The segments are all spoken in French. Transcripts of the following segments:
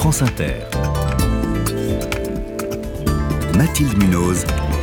France Inter. Mathilde Munoz.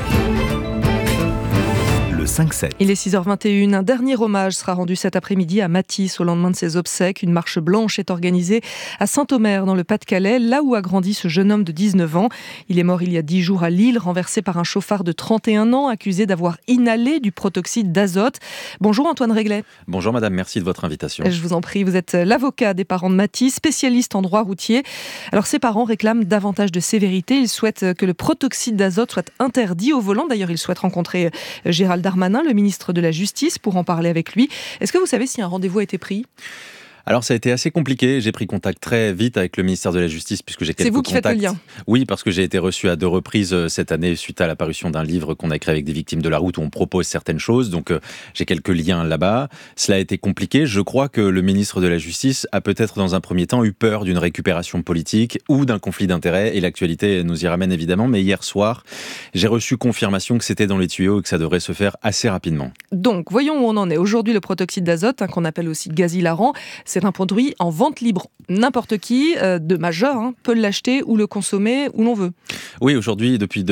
Le 5-7. Il est 6h21. Un dernier hommage sera rendu cet après-midi à Matisse au lendemain de ses obsèques. Une marche blanche est organisée à Saint-Omer dans le Pas-de-Calais, là où a grandi ce jeune homme de 19 ans. Il est mort il y a 10 jours à Lille, renversé par un chauffard de 31 ans, accusé d'avoir inhalé du protoxyde d'azote. Bonjour Antoine Réglet. Bonjour madame, merci de votre invitation. Je vous en prie, vous êtes l'avocat des parents de Matisse, spécialiste en droit routier. Alors ses parents réclament davantage de sévérité. Ils souhaitent que le protoxyde d'azote soit interdit au volant. D'ailleurs, ils souhaitent rencontrer Gérald Darmanin, le ministre de la Justice, pour en parler avec lui. Est-ce que vous savez si un rendez-vous a été pris ? Alors ça a été assez compliqué, j'ai pris contact très vite avec le ministère de la Justice puisque j'ai quelques contacts. C'est vous qui faites le lien ? Oui, parce que j'ai été reçu à 2 reprises cette année suite à l'apparition d'un livre qu'on a écrit avec des victimes de la route où on propose certaines choses, donc j'ai quelques liens là-bas. Cela a été compliqué, je crois que le ministre de la Justice a peut-être dans un premier temps eu peur d'une récupération politique ou d'un conflit d'intérêts et l'actualité nous y ramène évidemment, mais hier soir j'ai reçu confirmation que c'était dans les tuyaux et que ça devrait se faire assez rapidement. Donc voyons où on en est. Aujourd'hui le protoxyde d'azote, qu'on appelle aussi gaz hilarant, c'est un produit en vente libre. N'importe qui, de majeur, peut l'acheter ou le consommer où l'on veut. Oui, aujourd'hui, depuis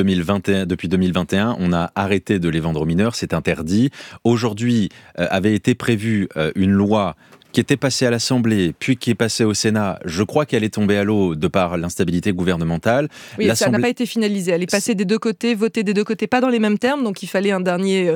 2021, on a arrêté de les vendre aux mineurs, c'est interdit. Aujourd'hui, avait été prévue une loi qui était passée à l'Assemblée, puis qui est passée au Sénat. Je crois qu'elle est tombée à l'eau de par l'instabilité gouvernementale. Oui, ça n'a pas été finalisé. Elle est passée des deux côtés, votée des deux côtés, pas dans les mêmes termes, donc il fallait un dernier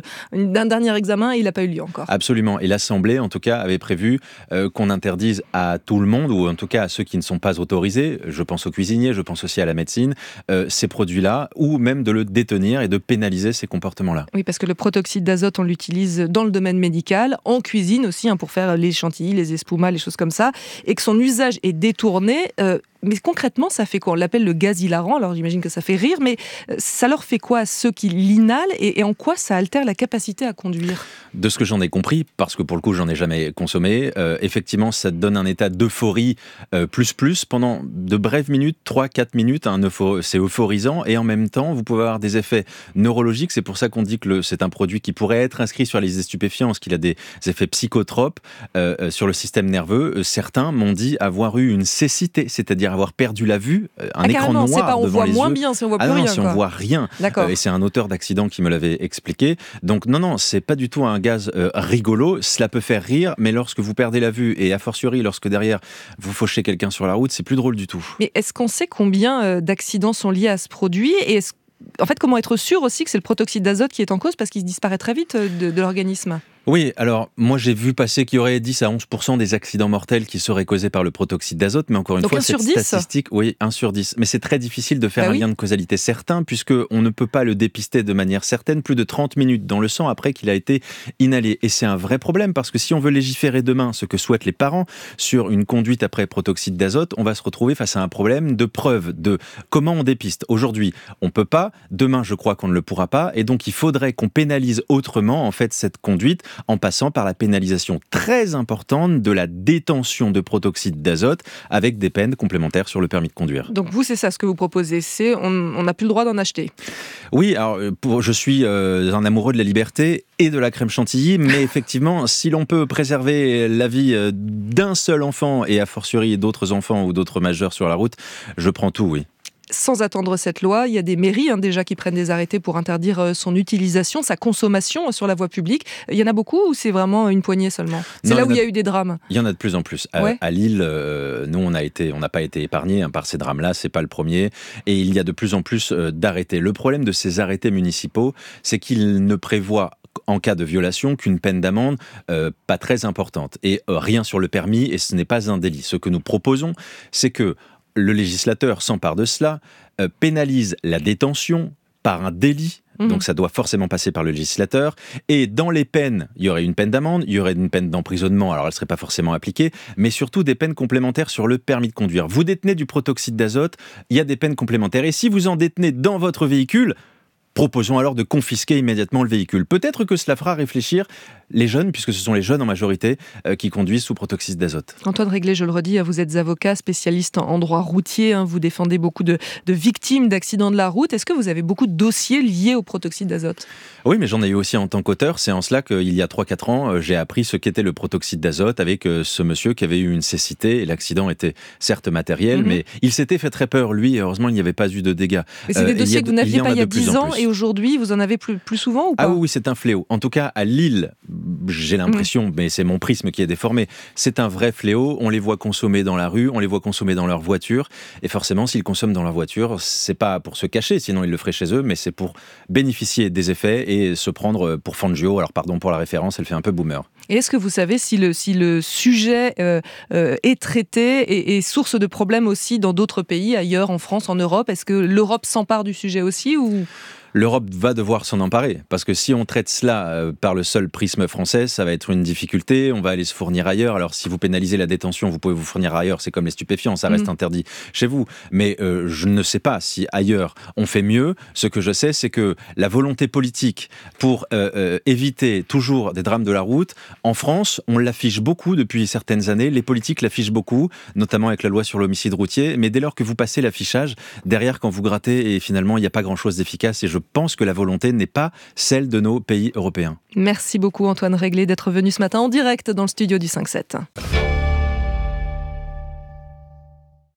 examen et il n'a pas eu lieu encore. Absolument. Et l'Assemblée, en tout cas, avait prévu qu'on interdise à tout le monde, ou en tout cas à ceux qui ne sont pas autorisés, je pense aux cuisiniers, je pense aussi à la médecine, ces produits-là, ou même de le détenir et de pénaliser ces comportements-là. Oui, parce que le protoxyde d'azote, on l'utilise dans le domaine médical, en cuisine aussi, pour faire les chantilly, les espumas, les choses comme ça, et que son usage est détourné. Mais concrètement, ça fait quoi ? On l'appelle le gaz hilarant, alors j'imagine que ça fait rire, mais ça leur fait quoi à ceux qui l'inhalent et en quoi ça altère la capacité à conduire ? De ce que j'en ai compris, parce que pour le coup, j'en ai jamais consommé, effectivement, ça donne un état d'euphorie plus pendant de brèves minutes, 3-4 minutes, c'est euphorisant, et en même temps, vous pouvez avoir des effets neurologiques. C'est pour ça qu'on dit que c'est un produit qui pourrait être inscrit sur les stupéfiants, parce qu'il a des effets psychotropes sur le système nerveux. Certains m'ont dit avoir eu une cécité, c'est-à-dire avoir perdu la vue, écran noir c'est pas, on devant voit les moins yeux. bien, si on voit plus rien. Si on voit rien. D'accord. Et c'est un auteur d'accident qui me l'avait expliqué. Donc non, c'est pas du tout un gaz rigolo. Cela peut faire rire, mais lorsque vous perdez la vue et a fortiori lorsque derrière vous fauchez quelqu'un sur la route, c'est plus drôle du tout. Mais est-ce qu'on sait combien d'accidents sont liés à ce produit ? Et en fait, comment être sûr aussi que c'est le protoxyde d'azote qui est en cause, parce qu'il disparaît très vite de l'organisme ? Oui, alors moi j'ai vu passer qu'il y aurait 10 à 11% des accidents mortels qui seraient causés par le protoxyde d'azote, mais encore une fois, cette statistique, oui, 1 sur 10. Mais c'est très difficile de faire un lien de causalité certain, puisqu'on ne peut pas le dépister de manière certaine plus de 30 minutes dans le sang après qu'il a été inhalé. Et c'est un vrai problème, parce que si on veut légiférer demain, ce que souhaitent les parents, sur une conduite après protoxyde d'azote, on va se retrouver face à un problème de preuve de comment on dépiste. Aujourd'hui, on ne peut pas, demain je crois qu'on ne le pourra pas, et donc il faudrait qu'on pénalise autrement en fait cette conduite, en passant par la pénalisation très importante de la détention de protoxyde d'azote avec des peines complémentaires sur le permis de conduire. Donc vous, c'est ça ce que vous proposez, c'est on n'a plus le droit d'en acheter. Oui, alors je suis un amoureux de la liberté et de la crème chantilly, mais effectivement, si l'on peut préserver la vie d'un seul enfant et a fortiori d'autres enfants ou d'autres majeurs sur la route, je prends tout, oui. Sans attendre cette loi, il y a des mairies déjà qui prennent des arrêtés pour interdire son utilisation, sa consommation sur la voie publique. Il y en a beaucoup ou c'est vraiment une poignée seulement ? C'est là où il y a eu des drames. Il y en a de plus en plus. À Lille, nous on n'a pas été épargnés par ces drames-là, c'est pas le premier. Et il y a de plus en plus d'arrêtés. Le problème de ces arrêtés municipaux, c'est qu'ils ne prévoient en cas de violation qu'une peine d'amende pas très importante. Et rien sur le permis, et ce n'est pas un délit. Ce que nous proposons, c'est que le législateur s'empare de cela, pénalise la détention par un délit, donc ça doit forcément passer par le législateur, et dans les peines, il y aurait une peine d'amende, il y aurait une peine d'emprisonnement, alors elle ne serait pas forcément appliquée, mais surtout des peines complémentaires sur le permis de conduire. Vous détenez du protoxyde d'azote, il y a des peines complémentaires, et si vous en détenez dans votre véhicule, proposons alors de confisquer immédiatement le véhicule. Peut-être que cela fera réfléchir les jeunes, puisque ce sont les jeunes en majorité qui conduisent sous protoxyde d'azote. Antoine Réglet, je le redis, vous êtes avocat, spécialiste en droit routier, vous défendez beaucoup de victimes d'accidents de la route. Est-ce que vous avez beaucoup de dossiers liés au protoxyde d'azote ? Oui, mais j'en ai eu aussi en tant qu'auteur. C'est en cela qu'il y a 3-4 ans, j'ai appris ce qu'était le protoxyde d'azote avec ce monsieur qui avait eu une cécité. Et l'accident était certes matériel, mais il s'était fait très peur, lui, et heureusement, il n'y avait pas eu de dégâts. Mais c'est des dossiers que vous n'aviez pas il y a 10 ans, et aujourd'hui, vous en avez plus souvent ou pas ? Ah oui, c'est un fléau. En tout cas, à Lille, j'ai l'impression, mais c'est mon prisme qui est déformé, c'est un vrai fléau. On les voit consommer dans la rue, on les voit consommer dans leur voiture, et forcément, s'ils consomment dans leur voiture, c'est pas pour se cacher, sinon ils le feraient chez eux, mais c'est pour bénéficier des effets et se prendre pour Fangio. Alors pardon pour la référence, elle fait un peu boomer. Et est-ce que vous savez si le sujet est traité et source de problèmes aussi dans d'autres pays, ailleurs, en France, en Europe ? Est-ce que l'Europe s'empare du sujet aussi ou... L'Europe va devoir s'en emparer, parce que si on traite cela par le seul prisme français, ça va être une difficulté, on va aller se fournir ailleurs. Alors si vous pénalisez la détention, vous pouvez vous fournir ailleurs, c'est comme les stupéfiants, ça reste interdit chez vous. Mais je ne sais pas si ailleurs on fait mieux. Ce que je sais, c'est que la volonté politique pour éviter toujours des drames de la route, en France, on l'affiche beaucoup depuis certaines années, les politiques l'affichent beaucoup, notamment avec la loi sur l'homicide routier, mais dès lors que vous passez l'affichage, derrière quand vous grattez, et finalement il n'y a pas grand-chose d'efficace, et je pense que la volonté n'est pas celle de nos pays européens. Merci beaucoup Antoine Réglet d'être venu ce matin en direct dans le studio du 5-7.